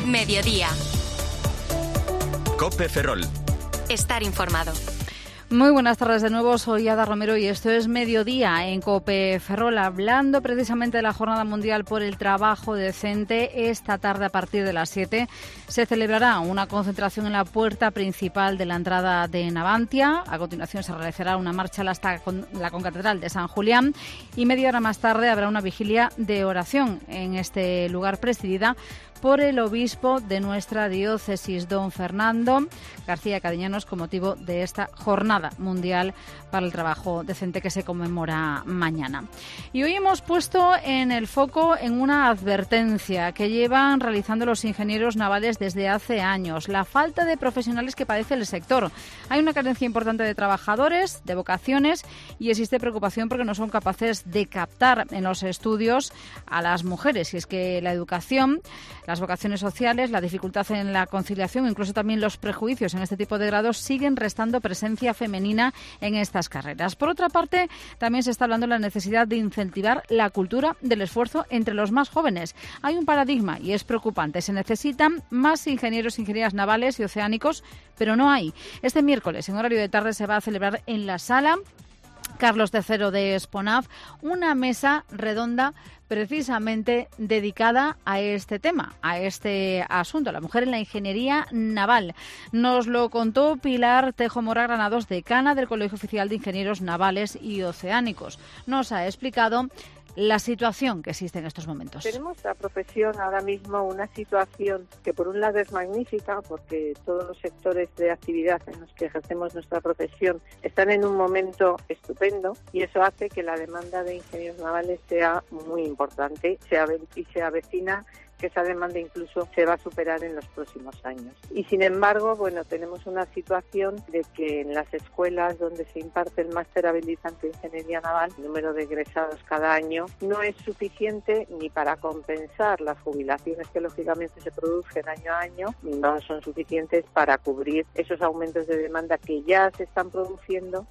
Mediodía. COPE Ferrol. Estar informado. Muy buenas tardes de nuevo, soy Ada Romero y esto es Mediodía en COPE Ferrol, hablando precisamente de la Jornada Mundial por el Trabajo Decente. Esta tarde, a partir de las 7, se celebrará una concentración en la puerta principal de la entrada de Navantia. A continuación se realizará una marcha hasta la concatedral de San Julián y media hora más tarde habrá una vigilia de oración en este lugar, presidida por el obispo de nuestra diócesis, don Fernando García Cadiñanos, con motivo de esta Jornada Mundial para el Trabajo Decente que se conmemora mañana. Y hoy hemos puesto en el foco en una advertencia que llevan realizando los ingenieros navales desde hace años: la falta de profesionales que padece el sector. Hay una carencia importante de trabajadores, de vocaciones, y existe preocupación porque no son capaces de captar en los estudios a las mujeres. Y es que la educación, las vocaciones sociales, la dificultad en la conciliación, incluso también los prejuicios en este tipo de grados siguen restando presencia femenina en estas carreras. Por otra parte, también se está hablando de la necesidad de incentivar la cultura del esfuerzo entre los más jóvenes. Hay un paradigma y es preocupante. Se necesitan más ingenieros e ingenieras navales y oceánicos, pero no hay. Este miércoles, en horario de tarde, se va a celebrar en la Sala Carlos III de Esponaf una mesa redonda precisamente dedicada a este tema, a este asunto, la mujer en la ingeniería naval. Nos lo contó Pilar Tejo Mora Granados, decana del Colegio Oficial de Ingenieros Navales y Oceánicos. Nos ha explicado la situación que existe en estos momentos. Tenemos la profesión ahora mismo una situación que por un lado es magnífica, porque todos los sectores de actividad en los que ejercemos nuestra profesión están en un momento estupendo, y eso hace que la demanda de ingenieros navales sea muy importante y se avecina que esa demanda incluso se va a superar en los próximos años. Y sin embargo, bueno, tenemos una situación de que en las escuelas donde se imparte el máster habilitante de ingeniería naval, el número de egresados cada año no es suficiente ni para compensar las jubilaciones que lógicamente se producen año a año, ni no son suficientes para cubrir esos aumentos de demanda que ya se están produciendo.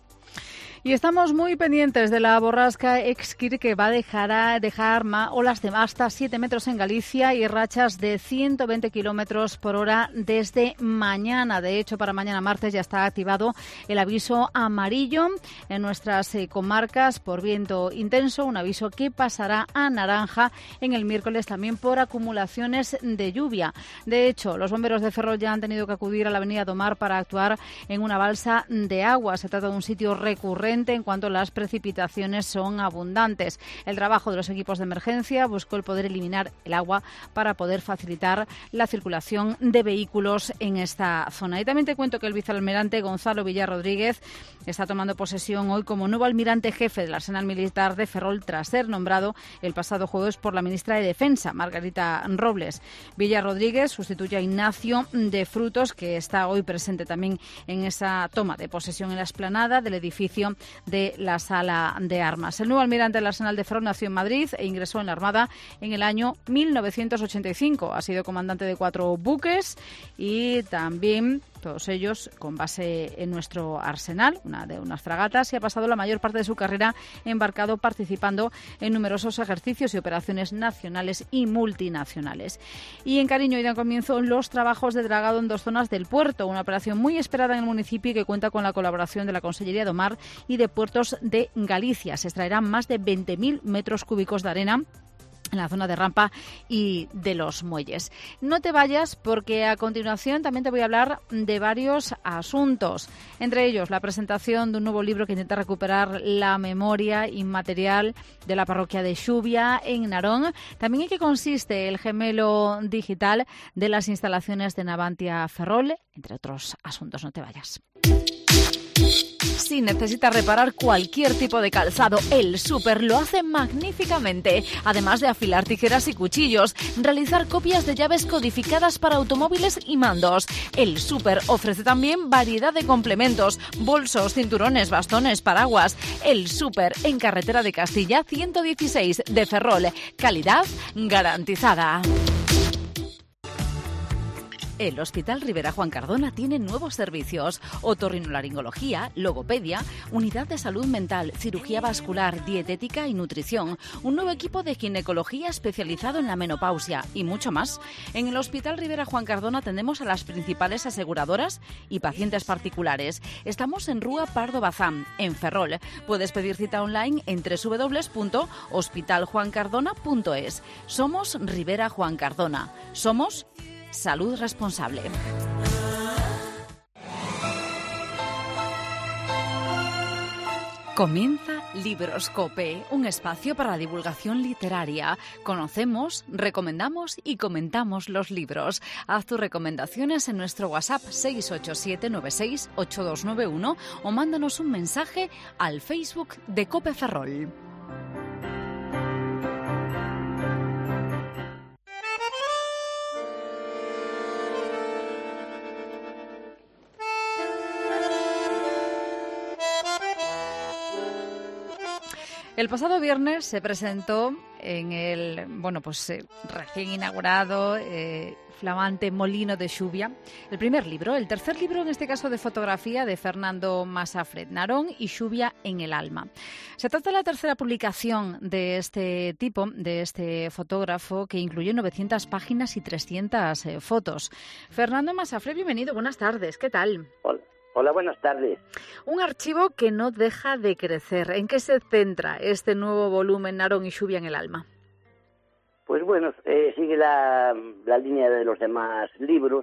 Y estamos muy pendientes de la borrasca Exkir, que va a dejar olas de hasta 7 metros en Galicia y rachas de 120 kilómetros por hora desde mañana. De hecho, para mañana martes ya está activado el aviso amarillo en nuestras comarcas por viento intenso, un aviso que pasará a naranja en el miércoles también por acumulaciones de lluvia. De hecho, los bomberos de Ferrol ya han tenido que acudir a la avenida Domar para actuar en una balsa de agua. Se trata de un sitio recurrente en cuanto las precipitaciones son abundantes. El trabajo de los equipos de emergencia buscó el poder eliminar el agua para poder facilitar la circulación de vehículos en esta zona. Y también te cuento que el vicealmirante Gonzalo Villar Rodríguez está tomando posesión hoy como nuevo almirante jefe del Arsenal Militar de Ferrol, tras ser nombrado el pasado jueves por la ministra de Defensa, Margarita Robles. Villar Rodríguez sustituye a Ignacio de Frutos, que está hoy presente también en esa toma de posesión en la explanada del edificio de la Sala de Armas. El nuevo almirante del Arsenal de Ferrol nació en Madrid e ingresó en la Armada en el año 1985. Ha sido comandante de 4 buques y también, todos ellos con base en nuestro arsenal, unas fragatas, y ha pasado la mayor parte de su carrera embarcado, participando en numerosos ejercicios y operaciones nacionales y multinacionales. Y en Cariño dan comienzo los trabajos de dragado en 2 zonas del puerto, una operación muy esperada en el municipio y que cuenta con la colaboración de la Consellería de Mar y de Puertos de Galicia. Se extraerán más de 20.000 metros cúbicos de arena en la zona de rampa y de los muelles. No te vayas, porque a continuación también te voy a hablar de varios asuntos, entre ellos la presentación de un nuevo libro que intenta recuperar la memoria inmaterial de la parroquia de Xubia en Narón, también en qué consiste el gemelo digital de las instalaciones de Navantia Ferrol, entre otros asuntos. No te vayas. Si necesitas reparar cualquier tipo de calzado, El Súper lo hace magníficamente. Además de afilar tijeras y cuchillos, realizar copias de llaves codificadas para automóviles y mandos. El Súper ofrece también variedad de complementos, bolsos, cinturones, bastones, paraguas. El Súper, en Carretera de Castilla 116 de Ferrol. Calidad garantizada. El Hospital Rivera Juan Cardona tiene nuevos servicios: otorrinolaringología, logopedia, unidad de salud mental, cirugía vascular, dietética y nutrición, un nuevo equipo de ginecología especializado en la menopausia y mucho más. En el Hospital Rivera Juan Cardona atendemos a las principales aseguradoras y pacientes particulares. Estamos en Rúa Pardo Bazán, en Ferrol. Puedes pedir cita online en www.hospitaljuancardona.es. Somos Rivera Juan Cardona. Somos Salud Responsable. Comienza Libroscope, un espacio para la divulgación literaria. Conocemos, recomendamos y comentamos los libros. Haz tus recomendaciones en nuestro WhatsApp 687968291 o mándanos un mensaje al Facebook de Cope Ferrol. El pasado viernes se presentó en el recién inaugurado flamante Molino de Xuvia el primer libro, el tercer libro en este caso de fotografía de Fernando Masafret, Narón y Xuvia en el alma. Se trata de la tercera publicación de este tipo, de este fotógrafo, que incluye 900 páginas y 300 fotos. Fernando Masafret, bienvenido, buenas tardes, ¿qué tal? Hola, buenas tardes. Un archivo que no deja de crecer. ¿En qué se centra este nuevo volumen Narón y Xuvia en el alma? Pues bueno, sigue la línea de los demás libros,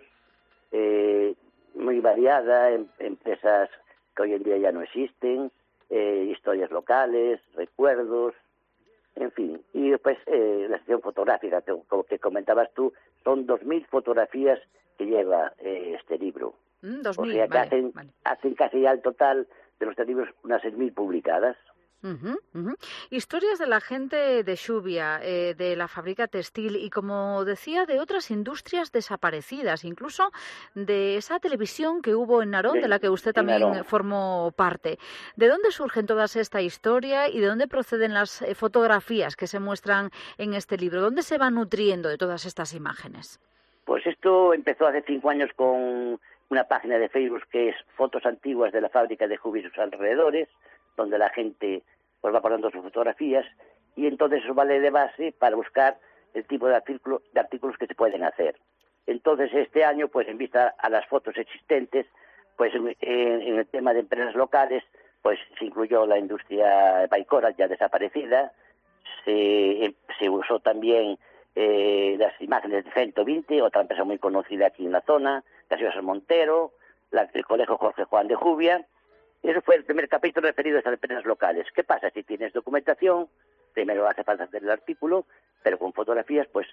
muy variada, empresas que hoy en día ya no existen, historias locales, recuerdos, en fin. Y después la sección fotográfica, como que comentabas tú, son 2.000 fotografías que lleva este libro. 2.000, o sea que vale, hacen casi al total de los libros unas 6.000 publicadas. Historias de la gente de Xuvia, de la fábrica textil y, como decía, de otras industrias desaparecidas, incluso de esa televisión que hubo en Narón, de la que usted también formó parte. ¿De dónde surgen todas esta historia y de dónde proceden las fotografías que se muestran en este libro? ¿Dónde se va nutriendo de todas estas imágenes? Pues esto empezó hace 5 años con una página de Facebook que es Fotos Antiguas de la Fábrica de Xuvia y sus alrededores, donde la gente pues va poniendo sus fotografías, y entonces eso vale de base para buscar el tipo de artículos que se pueden hacer. Entonces este año, pues en vista a las fotos existentes, pues en el tema de empresas locales, pues se incluyó la industria Baikora, ya desaparecida, se usó también las imágenes de 120, otra empresa muy conocida aquí en la zona, Gaseosas Montero, el Colegio Jorge Juan de Xuvia. Eso fue el primer capítulo referido a estas empresas locales. ¿Qué pasa? Si tienes documentación, primero hace falta hacer el artículo, pero con fotografías, pues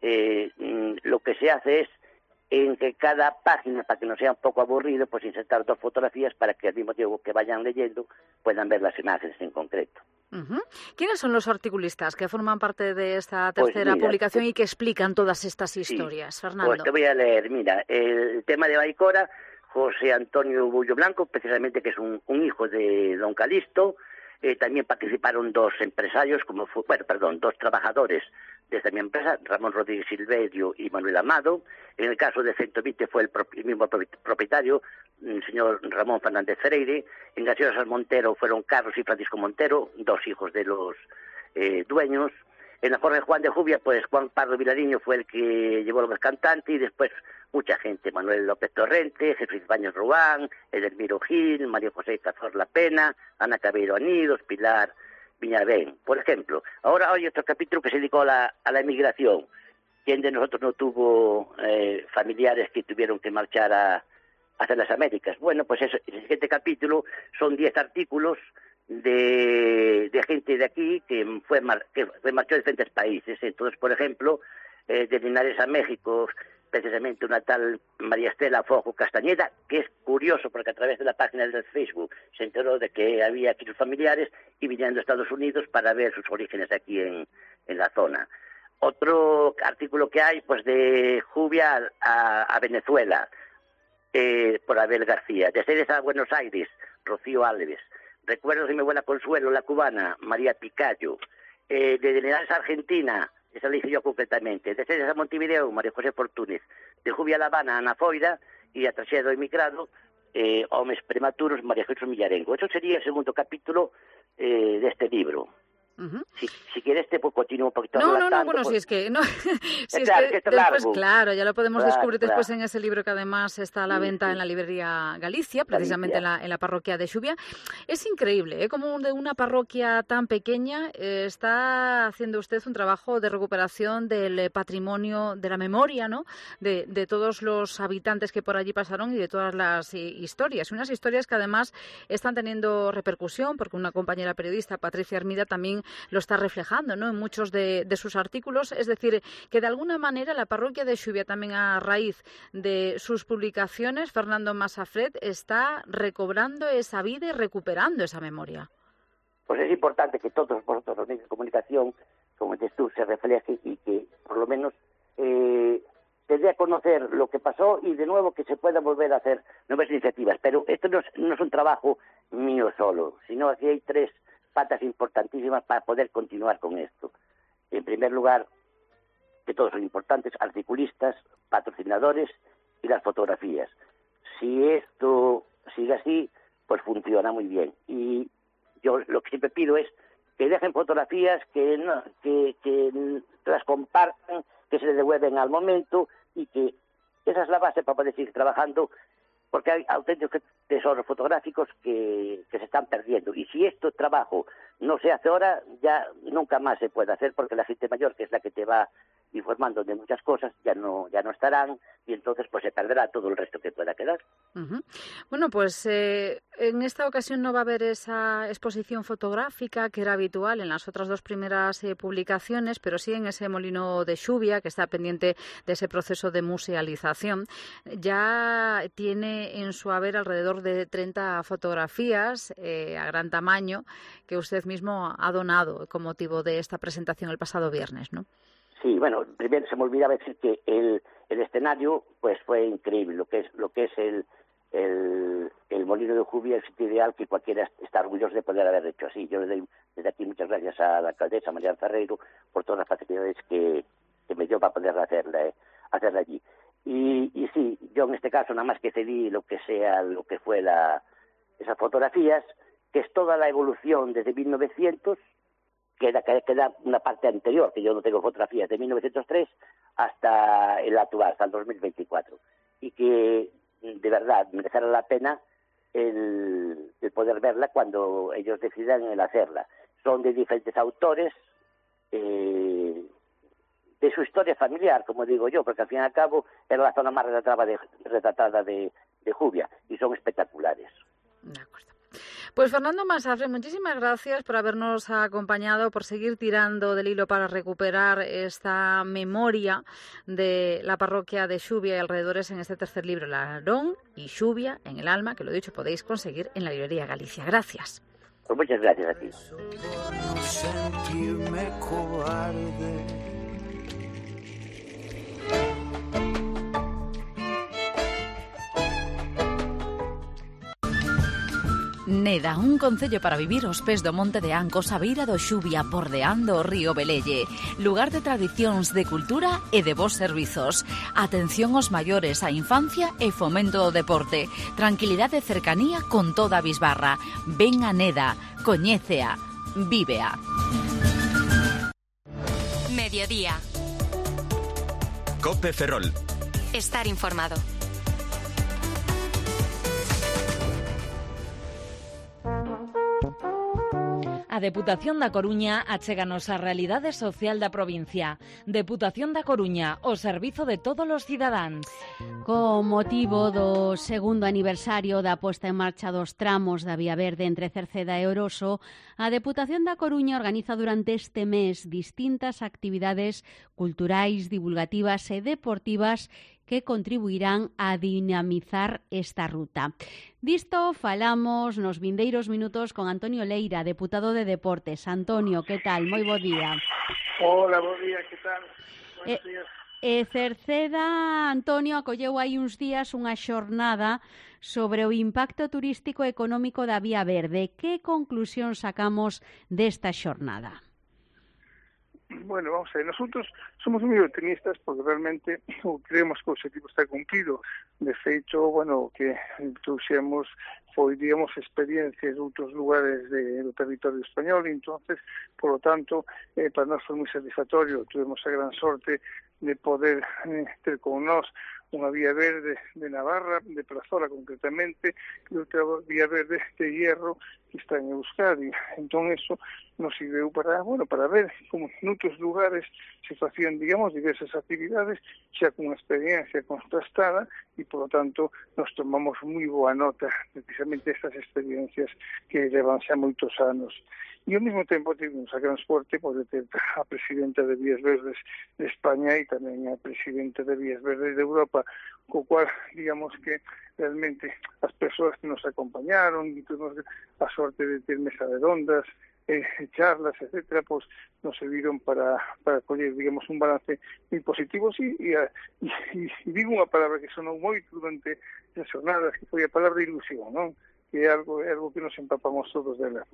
lo que se hace es en que cada página, para que no sea un poco aburrido, pues insertar 2 fotografías para que al mismo tiempo que vayan leyendo puedan ver las imágenes en concreto. ¿Quiénes son los articulistas que forman parte de esta tercera publicación y que explican todas estas historias, Fernando? Pues te voy a leer, mira, el tema de Baikora, José Antonio Bullo Blanco, precisamente que es un hijo de don Calixto. También participaron 2 empresarios, 2 trabajadores de esta misma empresa, Ramón Rodríguez Silverio y Manuel Amado. En el caso de 120 fue el mismo propietario, el señor Ramón Fernández Freire. En Gaseosas Montero fueron Carlos y Francisco Montero, 2 hijos de los dueños. En la Jorge Juan de Xuvia, pues Juan Pardo Vilariño fue el que llevó los cantantes, y después mucha gente: Manuel López Torrente, Jesús Baños Ruán, Edelmiro Gil, María José Cazor La Pena, Ana Cabeiro Anidos, Pilar Viñavén, por ejemplo. Ahora hay otro capítulo que se dedicó a la emigración. ¿Quién de nosotros no tuvo familiares que tuvieron que marchar hacia las Américas? Bueno, pues el siguiente capítulo son 10 artículos de gente de aquí que marchó de diferentes países. Entonces, por ejemplo, de Linares a México, precisamente una tal María Estela Fojo Castañeda, que es curioso porque a través de la página del Facebook se enteró de que había aquí sus familiares y vinieron de Estados Unidos para ver sus orígenes aquí en la zona. Otro artículo que hay, pues de Xuvia a Venezuela, por Abel García. De Ceres a Buenos Aires, Rocío Alves. Recuerdos de mi abuela Consuelo, la cubana, María Picayo. De Linares a Argentina, esa la hice yo concretamente. De Ceres a Montevideo, María José Fortúnez. de Jubia a La Habana, Ana Foira, e a traxedia do emigrado, Homes prematuros, María Jesús Millarengo. Eso sería o segundo capítulo deste libro. Si quieres te continúo un poquito relatando. Bueno, si es que... No, si claro, que después, claro, ya lo podemos descubrir después en ese libro que además está a la venta en la librería Galicia, precisamente en la parroquia de Xubia. Es increíble, como de una parroquia tan pequeña está haciendo usted un trabajo de recuperación del patrimonio, de la memoria, ¿no? De todos los habitantes que por allí pasaron y de todas las historias. Unas historias que además están teniendo repercusión, porque una compañera periodista, Patricia Hermida, también lo está reflejando, ¿no?, en muchos de sus artículos. Es decir, que de alguna manera la parroquia de Xubia, también a raíz de sus publicaciones, Fernando Masafret, está recobrando esa vida y recuperando esa memoria. Pues es importante que todos vosotros, los medios de comunicación, como dices tú, se refleje y que por lo menos se dé a conocer lo que pasó y de nuevo que se pueda volver a hacer nuevas iniciativas. Pero esto no es un trabajo mío solo, sino aquí hay tres patas importantísimas para poder continuar con esto. En primer lugar, que todos son importantes, articulistas, patrocinadores y las fotografías. Si esto sigue así, pues funciona muy bien. Y yo lo que siempre pido es que dejen fotografías, que las compartan, que se les devuelven al momento y que esa es la base para poder seguir trabajando, porque hay auténticos tesoros fotográficos que se están perdiendo. Y si este trabajo no se hace ahora, ya nunca más se puede hacer, porque la gente mayor, que es la que te va informando de muchas cosas, ya no estarán, y entonces pues se perderá todo el resto que pueda quedar. Bueno, pues en esta ocasión no va a haber esa exposición fotográfica que era habitual en las otras dos primeras publicaciones, pero sí en ese molino de Xubia, que está pendiente de ese proceso de musealización. Ya tiene en su haber alrededor de 30 fotografías a gran tamaño que usted mismo ha donado con motivo de esta presentación el pasado viernes, ¿no? Sí, bueno, primero se me olvidaba decir que el escenario pues fue increíble, lo que es el molino de Jubia, el sitio ideal que cualquiera está orgulloso de poder haber hecho así. Yo le doy desde aquí muchas gracias a la alcaldesa Marian Ferreiro por todas las facilidades que me dio para poder hacerla allí. Y sí, yo en este caso nada más que cedí lo que fue esas fotografías, que es toda la evolución desde 1900, queda una parte anterior, que yo no tengo fotografías, de 1903 hasta el actual, hasta el 2024. Y que de verdad merecerá la pena el poder verla cuando ellos decidan el hacerla. Son de diferentes autores, de su historia familiar, como digo yo, porque al fin y al cabo era la zona más retratada de Jubia, y son espectaculares. De acuerdo. Pues Fernando Masafret, muchísimas gracias por habernos acompañado, por seguir tirando del hilo para recuperar esta memoria de la parroquia de Xubia y alrededores en este tercer libro, Larón y Xubia en el alma, que lo he dicho, podéis conseguir en la librería Galicia. Gracias. Pues muchas gracias a ti. Neda, un concello para vivir aos pés do Monte de Ancos, a beira do Xubia, bordeando o río Velelle. Lugar de tradicións, de cultura e de bons servizos. Atención aos maiores, a infancia e fomento do deporte. Tranquilidade e cercanía con toda a bisbarra. Ven a Neda, coñécea, vívea. Mediodía. Cope Ferrol. Estar informado. A Deputación da Coruña achéganos a realidade social da provincia. Deputación da Coruña, o servizo de todos os cidadáns. Con motivo do segundo aniversario da posta en marcha dos tramos da Vía Verde entre Cerceda e Oroso, a Deputación da Coruña organiza durante este mes distintas actividades culturais, divulgativas e deportivas que contribuirán a dinamizar esta ruta. Disto falamos nos vindeiros minutos con Antonio Leira, deputado de Deportes. Antonio, que tal? Moi bo día. Hola, bo día, que tal? Buenos días. Cerceda, Antonio, acolleu hai uns días unha xornada sobre o impacto turístico e económico da Vía Verde. Que conclusión sacamos desta xornada? Bueno, vamos a ver, nosotros somos moi optimistas porque realmente creemos que o objetivo está cumplido. De feito, bueno, que trouxemos foi, digamos, experiencias de outros lugares do territorio español, e entonces, por lo tanto, para nós foi moi satisfactorio. Tuvemos a gran sorte de poder ter con nós unha vía verde de Navarra, de Prazola concretamente, e outra vía verde de Hierro que está en Euskadi. Entón, eso nos sirveu para ver como en outros lugares se facían, digamos, diversas actividades xa con experiencia contrastada, e, por lo tanto, nos tomamos moi boa nota precisamente estas experiencias que levan xa moitos anos. E ao mesmo tempo tivemos a gran suerte de ter a presidenta de Vías Verdes de España e tamén a presidenta de Vías Verdes de Europa, co cual, digamos que realmente as persoas que nos acompañaron e tuvimos a sorte de ter mesa redondas, charlas, etcétera, pues nos serviron para coller, digamos, un balance moi positivo, sí, e digo unha palabra que sonou moito durante as jornadas, que foi a palabra ilusión, non? Que é algo que nos empapamos todos dela.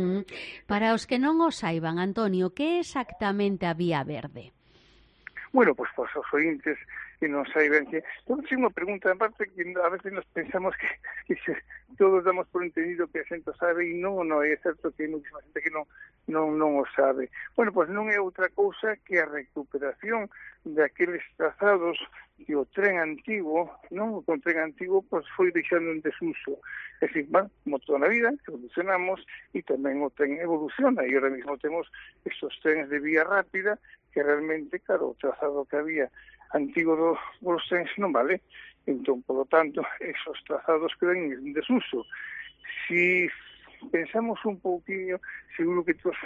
Para os que non o saiban, Antonio, que é exactamente a Vía Verde? Bueno, pues os ointes que non saiban que... Todos é unha pregunta, en parte, que a veces nos pensamos que todos damos por entendido que a xente sabe, e non, é certo que hai mucha xente que non o sabe. Bueno, pues non é outra cousa que a recuperación daqueles trazados que o tren antigo, non? O tren antigo pues, foi deixando en desuso. É dicir, como toda a vida, evolucionamos e tamén o tren evoluciona, e ahora mismo temos estos trenes de vía rápida que realmente, claro, o trazado que había antigo dos trens non vale. Entón, por lo tanto, esos trazados quedan en desuso. Si pensamos un pouquinho, seguro que todos,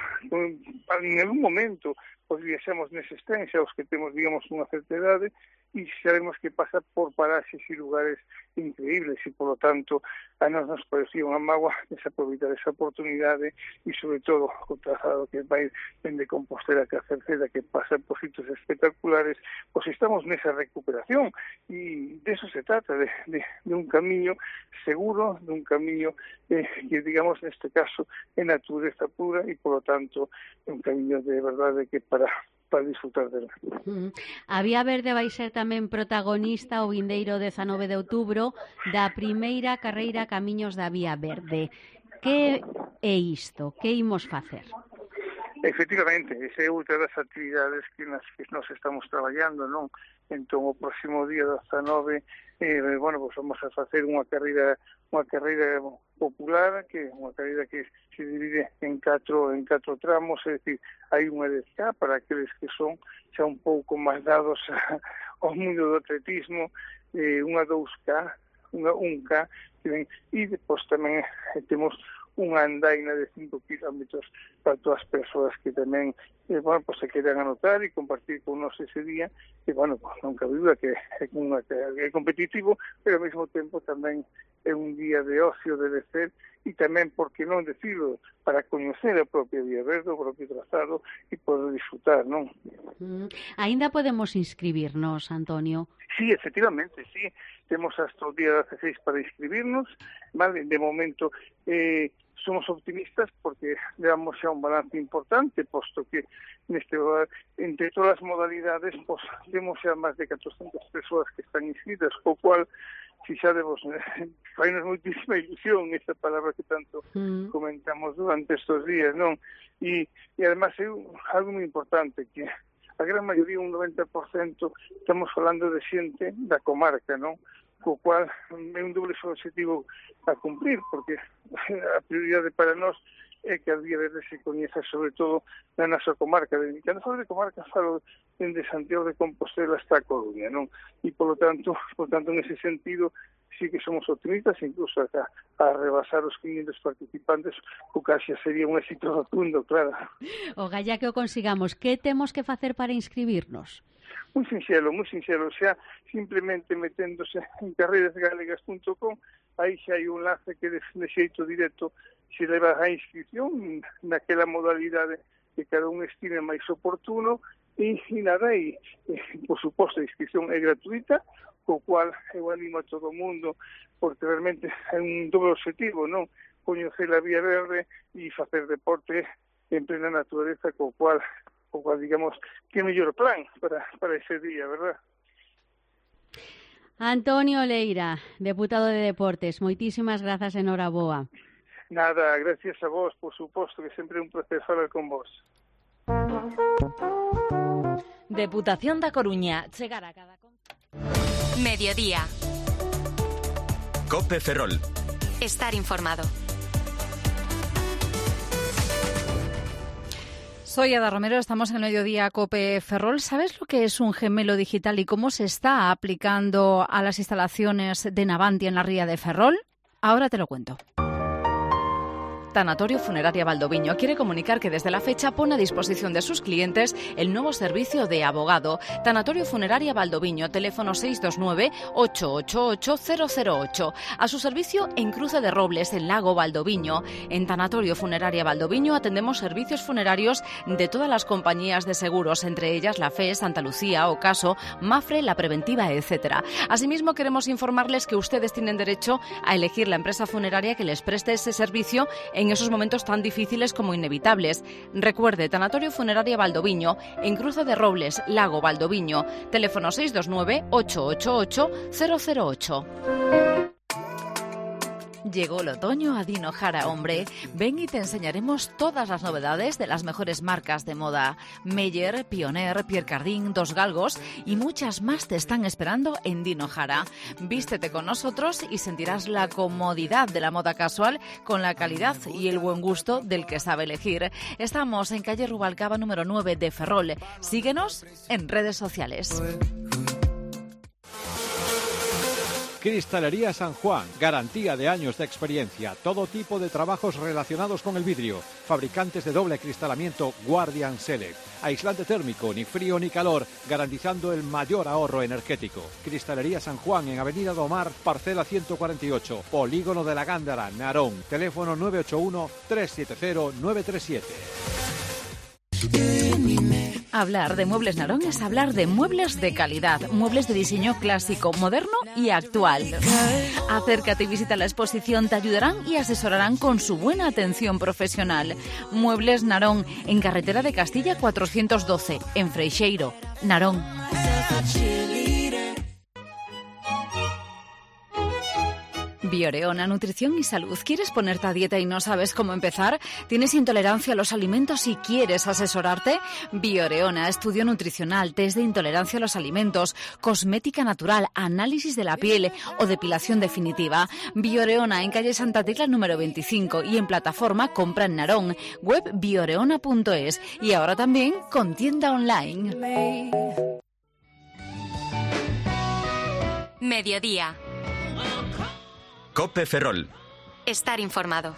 en algún momento, pues viaxamos neses trens, xa os que temos, digamos, unha certa idade, e sabemos que pasa por paraxes e lugares increíbles, e, por lo tanto, a nós nos parecía unha mágoa desaproveitar esa oportunidade, e, sobre todo, o trazado que vai dende Compostela que a Cerceda, que pasa por sitios espectaculares, pues estamos nesa recuperación, e de eso se trata, de un camiño seguro, de un camiño que, digamos, neste caso, é natureza pura, e, por lo tanto, é un camiño de verdade que para disfrutar dela. A Vía Verde vai ser tamén protagonista o vindeiro 19 de outubro da primeira carreira Camiños da Vía Verde. Que é isto? Que imos facer? Efectivamente, esa é outra das actividades que nas que nós estamos traballando, non? Entón, o próximo día 19, pues vamos a facer unha carreira popular, que é unha carreira que se divide en catro tramos, é dicir, hai unha 10K para aqueles que son xa un pouco máis dados ao mundo do atletismo, unha 2K, unha 1K, e depois tamén temos unha andaina de 5 kilómetros para todas as persoas que tamén pues se queran anotar e compartir con nós ese día, que, pues non cabe duda que é competitivo, pero ao mesmo tempo tamén é un día de ocio, de lecer, e tamén, por que non decirlo, para coñecer a propia Vía Verde, o propio trazado, e poder disfrutar, non? Ainda podemos inscribirnos, Antonio? Sí, efectivamente, sí. Temos hasta o día 16 para inscribirnos, vale? De momento, somos optimistas porque levamos xa un balance importante, posto que entre todas as modalidades temos xa máis de 400 persoas que están inscritas, co cual, si xa fainos moitísima ilusión esa palabra que tanto comentamos durante estes días, non? E además é algo moi importante, que a gran maioría, un 90%, estamos falando de xente da comarca, non? Co cual é un doble objetivo a cumprir, porque a prioridade para nós é que a Vía Verde se coñeza sobre todo na nosa comarca. Cando falo de comarca, falo dende Santiago de Compostela hasta a Coruña, non? E, por tanto, en ese sentido, sí que somos optimistas, incluso a rebasar os 500 participantes, o que xa sería un éxito rotundo, claro. O galla que o consigamos, que temos que facer para inscribirnos? Moi sinxelo, xa simplemente meténdose en carreirasgalegas.com, aí xa hai un enlace que de xeito directo se leva a inscripción naquela modalidade que cada un estime máis oportuno, e nada, e por suposto a inscripción é gratuita, co cual eu animo a todo o mundo, porque realmente é un doble objetivo, non? Coñecer a Vía Verde e facer deporte en plena natureza, co cual digamos, que mellor plan para ese día, verdad? Antonio Leira, deputado de Deportes, moitísimas grazas, enhoraboa. Nada, gracias a vos, por suposto, que sempre é un placer falar con vos. Deputación da Coruña, chegar a cada... Mediodía. COPE Ferrol. Estar informado. Soy Ada Romero, estamos en el Mediodía COPE Ferrol. ¿Sabes lo que es un gemelo digital y cómo se está aplicando a las instalaciones de Navantia en la ría de Ferrol? Ahora te lo cuento. Tanatorio Funeraria Valdoviño quiere comunicar que desde la fecha pone a disposición de sus clientes el nuevo servicio de abogado. Tanatorio Funeraria Valdoviño, teléfono 629-888-008. A su servicio en Cruce de Robles, en Lago Valdoviño. En Tanatorio Funeraria Valdoviño atendemos servicios funerarios de todas las compañías de seguros, entre ellas la FE, Santa Lucía, Ocaso, Mafre, La Preventiva, etc. Asimismo, queremos informarles que ustedes tienen derecho a elegir la empresa funeraria que les preste ese servicio en esos momentos tan difíciles como inevitables. Recuerde, Tanatorio Funeraria Valdoviño, en Cruce de Robles, Lago Valdoviño, teléfono 629-888-008. Llegó el otoño a Dino Jara, hombre. Ven y te enseñaremos todas las novedades de las mejores marcas de moda. Meyer, Pioneer, Pierre Cardin, Dos Galgos y muchas más te están esperando en Dino Jara. Vístete con nosotros y sentirás la comodidad de la moda casual con la calidad y el buen gusto del que sabe elegir. Estamos en calle Rubalcaba número 9 de Ferrol. Síguenos en redes sociales. Cristalería San Juan, garantía de años de experiencia, todo tipo de trabajos relacionados con el vidrio, fabricantes de doble cristalamiento Guardian Select, aislante térmico, ni frío ni calor, garantizando el mayor ahorro energético. Cristalería San Juan en Avenida Domar, parcela 148, Polígono de la Gándara, Narón, teléfono 981-370-937. Hablar de Muebles Narón es hablar de muebles de calidad, muebles de diseño clásico, moderno y actual. Acércate y visita la exposición, te ayudarán y asesorarán con su buena atención profesional. Muebles Narón, en carretera de Castilla 412, en Freixeiro, Narón. Bioreona, nutrición y salud. ¿Quieres ponerte a dieta y no sabes cómo empezar? ¿Tienes intolerancia a los alimentos y quieres asesorarte? Bioreona, estudio nutricional, test de intolerancia a los alimentos, cosmética natural, análisis de la piel o depilación definitiva. Bioreona, en calle Santa Tecla número 25 y en plataforma Compra en Narón, web bioreona.es y ahora también con tienda online. Mediodía. COPE Ferrol. Estar informado.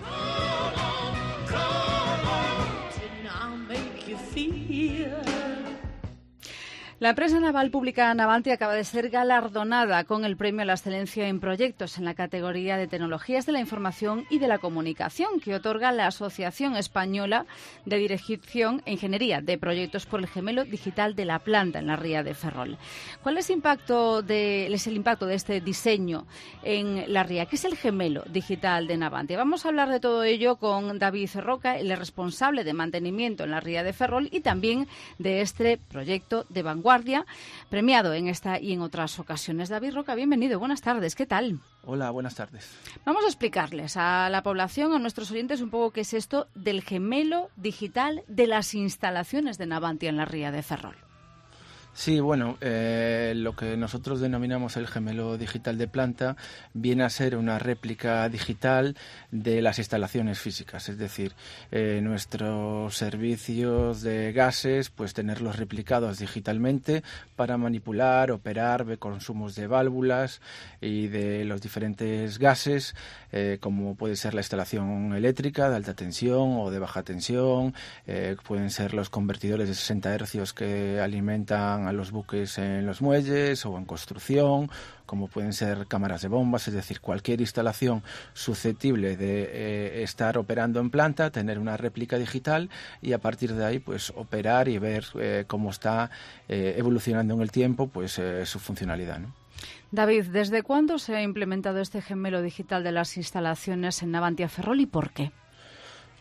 La empresa naval pública Navantia acaba de ser galardonada con el Premio a la Excelencia en Proyectos en la categoría de Tecnologías de la Información y de la Comunicación que otorga la Asociación Española de Dirección e Ingeniería de Proyectos por el gemelo digital de la planta en la ría de Ferrol. ¿Cuál es el impacto de este diseño en la ría? ¿Qué es el gemelo digital de Navantia? Vamos a hablar de todo ello con David Roca, el responsable de mantenimiento en la ría de Ferrol y también de este proyecto de vanguardia premiado en esta y en otras ocasiones. David Roca, bienvenido. Buenas tardes. ¿Qué tal? Hola, buenas tardes. Vamos a explicarles a la población, a nuestros oyentes, un poco qué es esto del gemelo digital de las instalaciones de Navantia en la ría de Ferrol. Sí, bueno, lo que nosotros denominamos el gemelo digital de planta viene a ser una réplica digital de las instalaciones físicas, es decir, nuestros servicios de gases, pues tenerlos replicados digitalmente para manipular, operar, ver consumos de válvulas y de los diferentes gases, como puede ser la instalación eléctrica de alta tensión o de baja tensión, pueden ser los convertidores de 60 hercios que alimentan a los buques en los muelles o en construcción, como pueden ser cámaras de bombas, es decir, cualquier instalación susceptible de estar operando en planta, tener una réplica digital y a partir de ahí pues operar y ver cómo está evolucionando en el tiempo pues su funcionalidad, ¿no? David, ¿desde cuándo se ha implementado este gemelo digital de las instalaciones en Navantia Ferrol y por qué?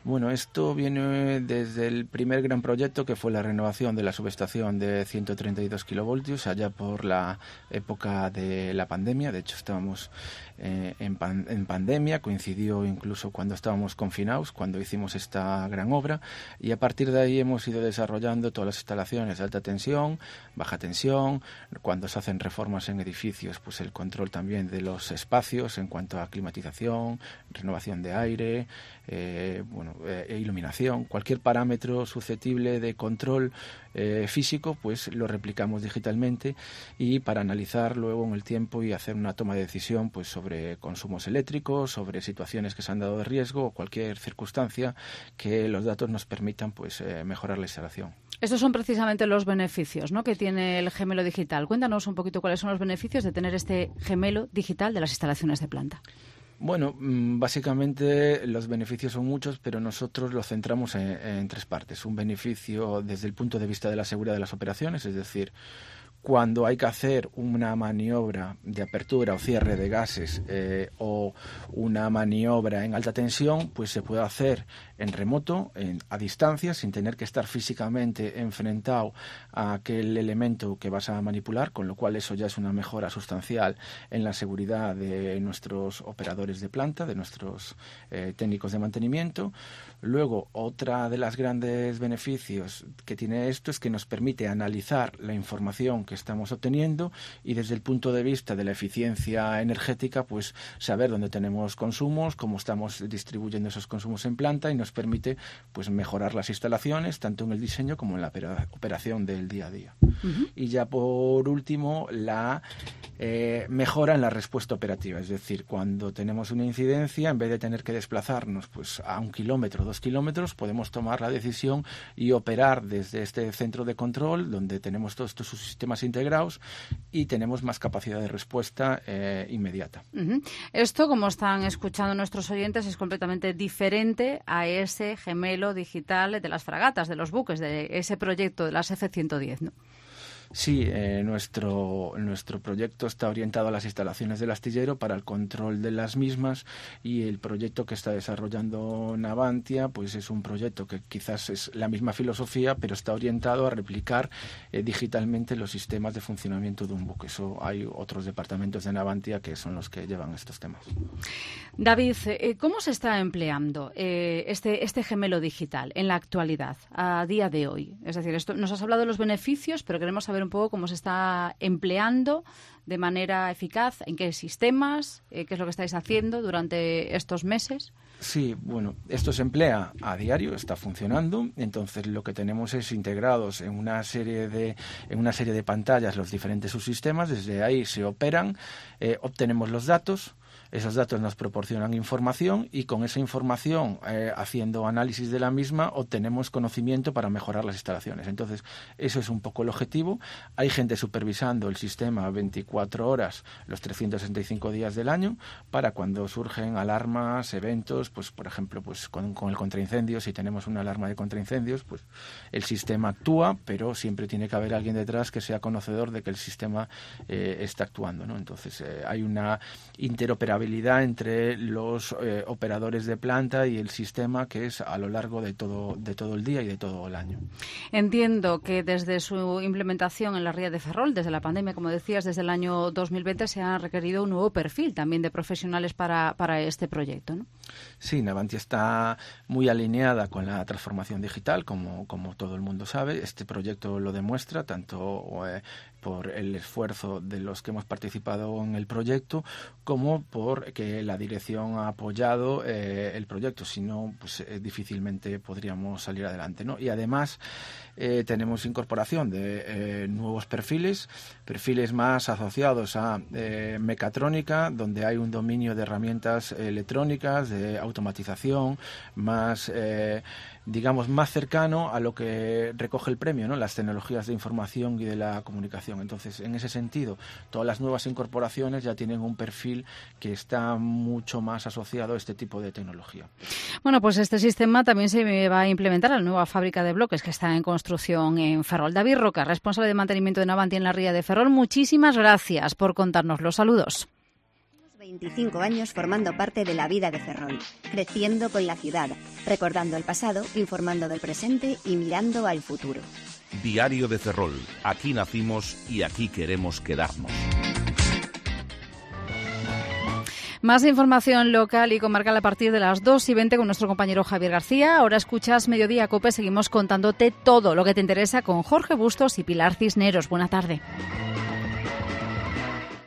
Bueno, esto viene desde el primer gran proyecto, que fue la renovación de la subestación de 132 kilovoltios allá por la época de la pandemia. De hecho, estábamos en pandemia, coincidió incluso cuando estábamos confinados, cuando hicimos esta gran obra, y a partir de ahí hemos ido desarrollando todas las instalaciones de alta tensión, baja tensión, cuando se hacen reformas en edificios, pues el control también de los espacios en cuanto a climatización, renovación de aire, iluminación, cualquier parámetro susceptible de control físico, pues lo replicamos digitalmente, y para analizar luego en el tiempo y hacer una toma de decisión pues sobre consumos eléctricos, sobre situaciones que se han dado de riesgo o cualquier circunstancia que los datos nos permitan pues mejorar la instalación. Estos son precisamente los beneficios, ¿no?, que tiene el gemelo digital. Cuéntanos un poquito cuáles son los beneficios de tener este gemelo digital de las instalaciones de planta. Bueno, básicamente los beneficios son muchos, pero nosotros los centramos en tres partes. Un beneficio desde el punto de vista de la seguridad de las operaciones, es decir, cuando hay que hacer una maniobra de apertura o cierre de gases o una maniobra en alta tensión, pues se puede hacer en remoto, a distancia, sin tener que estar físicamente enfrentado a aquel elemento que vas a manipular, con lo cual eso ya es una mejora sustancial en la seguridad de nuestros operadores de planta, de nuestros técnicos de mantenimiento. Luego, otra de las grandes beneficios que tiene esto es que nos permite analizar la información que estamos obteniendo y desde el punto de vista de la eficiencia energética, pues saber dónde tenemos consumos, cómo estamos distribuyendo esos consumos en planta, y nos permite pues mejorar las instalaciones tanto en el diseño como en la operación del día a día. Uh-huh. Y ya por último, la mejora en la respuesta operativa, es decir, cuando tenemos una incidencia, en vez de tener que desplazarnos pues a 1 kilómetro, 2 kilómetros, podemos tomar la decisión y operar desde este centro de control donde tenemos todos estos sistemas integrados y tenemos más capacidad de respuesta inmediata. Uh-huh. Esto, como están escuchando nuestros oyentes, es completamente diferente a ese gemelo digital de las fragatas, de los buques, de ese proyecto de las F-110, ¿no? Sí, nuestro proyecto está orientado a las instalaciones del astillero para el control de las mismas, y el proyecto que está desarrollando Navantia pues es un proyecto que quizás es la misma filosofía, pero está orientado a replicar digitalmente los sistemas de funcionamiento de un buque. Eso hay otros departamentos de Navantia que son los que llevan estos temas. David, ¿cómo se está empleando este gemelo digital en la actualidad, a día de hoy? Es decir, esto nos has hablado de los beneficios, pero queremos saber un poco cómo se está empleando de manera eficaz, en qué sistemas, qué es lo que estáis haciendo durante estos meses. Sí, bueno, esto se emplea a diario, está funcionando. Entonces lo que tenemos es integrados en una serie de pantallas los diferentes subsistemas. Desde ahí se operan, obtenemos los datos. Esos datos nos proporcionan información y con esa información, haciendo análisis de la misma, obtenemos conocimiento para mejorar las instalaciones. Entonces, eso es un poco el objetivo. Hay gente supervisando el sistema 24 horas, los 365 días del año, para cuando surgen alarmas, eventos, pues por ejemplo, pues con el contraincendios, si tenemos una alarma de contraincendios, pues el sistema actúa, pero siempre tiene que haber alguien detrás que sea conocedor de que el sistema está actuando, ¿no? Entonces, hay una interoperabilidad entre los operadores de planta y el sistema, que es a lo largo de todo el día y de todo el año. Entiendo que desde su implementación en la ría de Ferrol, desde la pandemia, como decías, desde el año 2020, se ha requerido un nuevo perfil también de profesionales para este proyecto, ¿no? Sí, Navantia está muy alineada con la transformación digital, como todo el mundo sabe. Este proyecto lo demuestra, tanto por el esfuerzo de los que hemos participado en el proyecto, como por que la dirección ha apoyado el proyecto. Si no, pues difícilmente podríamos salir adelante, ¿no? Y además tenemos incorporación de nuevos perfiles más asociados a mecatrónica, donde hay un dominio de herramientas electrónicas, de automatización, más más cercano a lo que recoge el premio, ¿no? Las tecnologías de información y de la comunicación. Entonces, en ese sentido, todas las nuevas incorporaciones ya tienen un perfil que está mucho más asociado a este tipo de tecnología. Bueno, pues este sistema también se va a implementar en la nueva fábrica de bloques que está en construcción en Ferrol. David Roca, responsable de mantenimiento de Navantia en la ría de Ferrol, muchísimas gracias por contarnos los saludos. 25 años formando parte de la vida de Ferrol, creciendo con la ciudad, recordando el pasado, informando del presente y mirando al futuro. Diario de Ferrol. Aquí nacimos y aquí queremos quedarnos. Más información local y comarcal a partir de las 2:20 con nuestro compañero Javier García. Ahora escuchas Mediodía Cope. Seguimos contándote todo lo que te interesa con Jorge Bustos y Pilar Cisneros. Buena tarde.